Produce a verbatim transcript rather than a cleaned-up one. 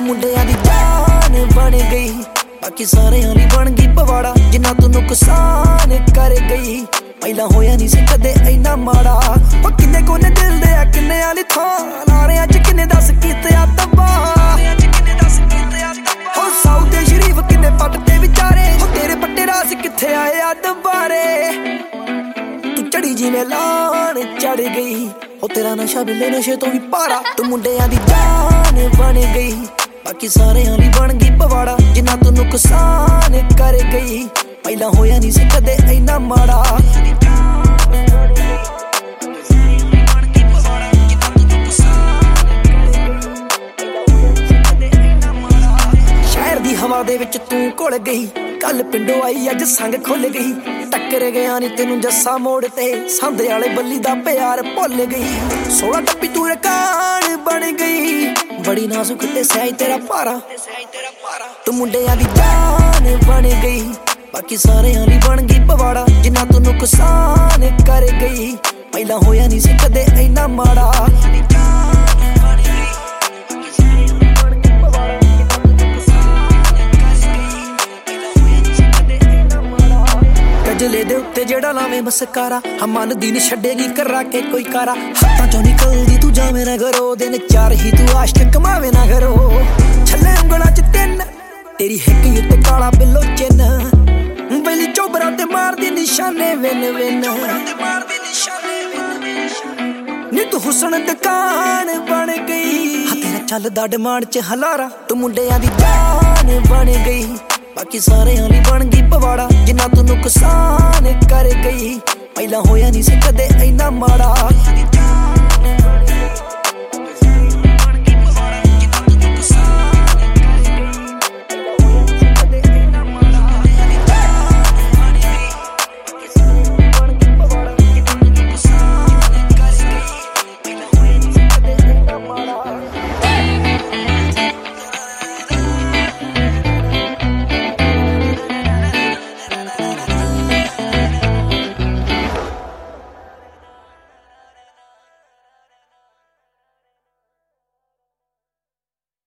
ਮੁੰਡਿਆਂ ਦੀ ਜਾਨ ਬਣ ਗਈ, ਬਾਕੀ ਸਾਰਿਆਂ ਲਈ ਬਣ ਗਈ ਪਵਾੜਾ। ਜਿੰਨਾ ਤੂੰ ਨੁਕਸਾਨ ਕਰ ਗਈ, ਪਹਿਲਾਂ ਹੋਇਆ ਨਹੀਂ ਸੀ ਕਦੇ ਇੰਨਾ ਮਾੜਾ। ਉਹ ਕਿੰਨੇ ਕੋਨੇ ਦਿਲ ਦੇ ਆ, ਕਿੰਨੇ ਵਾਲੀ ਥਾਂ, ਨਾਰਿਆਂ ਚ ਕਿੰਨੇ ਦੱਸ ਕੀਤੇ ਆ ਤਬਾਹ। ਉਹ ਸਾਊਦੇ ਸ਼ਰੀਫ ਕਿੰਨੇ ਪੱਟ ਤੇ ਵਿਚਾਰੇ, ਉਹ ਤੇਰੇ ਪੱਟੇ ਰਾਸ ਕਿੱਥੇ ਆਏ ਆ ਦੁਬਾਰੇ। ਤੂੰ ਚੜੀ ਜਿਵੇਂ ਲਾਣ ਚੜ ਗਈ, ਉਹ ਤੇਰਾ ਨਸ਼ਾ ਬਿੱਲੇ ਨਸ਼ੇ ਤੋਂ ਵੀ ਭਾਰਾ। ਤੂੰ ਮੁੰਡਿਆਂ ਦੀ ਜਾਨ ਬਣ ਗਈ, ਬਾਕੀ ਸਾਰਿਆਂ ਲਈ ਬਣ ਗਈ ਪਵਾੜਾ। ਜਿੰਨਾ ਤੂੰ ਨੁਕਸਾਨ ਕਰ ਗਈ, ਪਹਿਲਾਂ ਹੋਇਆ ਨਹੀਂ ਸੀ ਕਦੇ ਇੰਨਾ ਮਾੜਾ। ਸ਼ਹਿਰ ਦੀ ਹਵਾ ਦੇ ਵਿੱਚ ਤੂੰ ਘੁਲ ਗਈ, ਕੱਲ ਪਿੰਡੋਂ ਆਈ ਅੱਜ ਸੰਗ ਖੁੱਲ ਗਈ। ਟੱਕਰ ਗਿਆ ਨੀ ਤੈਨੂੰ ਜੱਸਾ ਮੋੜ ਤੇ, ਸੰਦ ਵਾਲੇ ਬੱਲੀ ਦਾ ਪਿਆਰ ਭੁੱਲ ਗਈ। ਸੋਲਾ ਟੱਪੀ ਤੂੰ ਰਕਾਨ ਬਣ ਗਈ, ਬੜੀ ਨਾਜ਼ੁਕ ਤੇ ਸਹਿਜ ਤੇਰਾ ਭਾਰਾ। ਤੂੰ ਮੁੰਡਿਆਂ ਦੀ ਜਾਨ ਬਣ ਗਈ, ਬਾਕੀ ਸਾਰਿਆਂ ਲਈ ਬਣ ਗਈ ਪਵਾੜਾ। ਜਿੰਨਾ ਤੂੰ ਨੁਕਸਾਨ ਕਰ ਗਈ, ਪਹਿਲਾਂ ਹੋਇਆ ਨਹੀਂ ਸੀ ਕਦੇ ਇੰਨਾ ਮਾੜਾ। ਗਜਲੇ ਦੇ ਉੱਤੇ ਜਿਹੜਾ ਲਾਵੇਂ ਮਸਕਾਰਾ, ਮਨ ਦੀ ਨੀ ਛੱਡੇਗੀ ਕਰਾ ਕੇ ਕੋਈ ਕਾਰਾ। ਹੱਥਾਂ ਚੋਂ ਨਿਕਲਦੀ ਤੂੰ ਜਾਵੇਂ ਨਾ ਘਰੋਂ, ਦਿਨ ਚਾਰ ਹੀ ਤੂੰ ਆਸ਼ਕ ਕਮਾਵੇ ਨਾ ਘਰੋਂ। ਛੱਲੇ ਉਂਗਲਾਂ ਚ ਤਿੰਨ, ਤੇਰੀ ਹਿੱਕ ਉੱਤੇ ਕਾਲਾ ਬਿੱਲੋ ਚਿੰਨ। ਬੈਲੀ ਚੋਬਰਾ ਤੇ ਮਾਰਦੀ ਨਿਸ਼ਾਨੇ ਵਿਨ ਵਿਨ, ਨੀ ਤੂੰ ਹੁਸਨ ਦੁਕਾਨ ਬਣ ਗਈ। ਹਾਂ ਤੇਰਾ ਚੱਲਦਾ ਡਿਮਾਂਡ ਚ ਹਲਾਰਾ। ਤੂੰ ਮੁੰਡਿਆਂ ਦੀ ਜਾਨ ਬਣ ਗਈ, ਬਾਕੀ ਸਾਰਿਆਂ ਲਈ ਬਣ ਗਈ ਪਵਾੜਾ। ਜਿੰਨਾ ਤੂੰ ਨੁਕਸਾਨ ਕਰ ਗਈ, ਪਹਿਲਾਂ ਹੋਇਆ ਨਹੀਂ ਸੀ ਕਦੇ ਇੰਨਾ ਮਾੜਾ।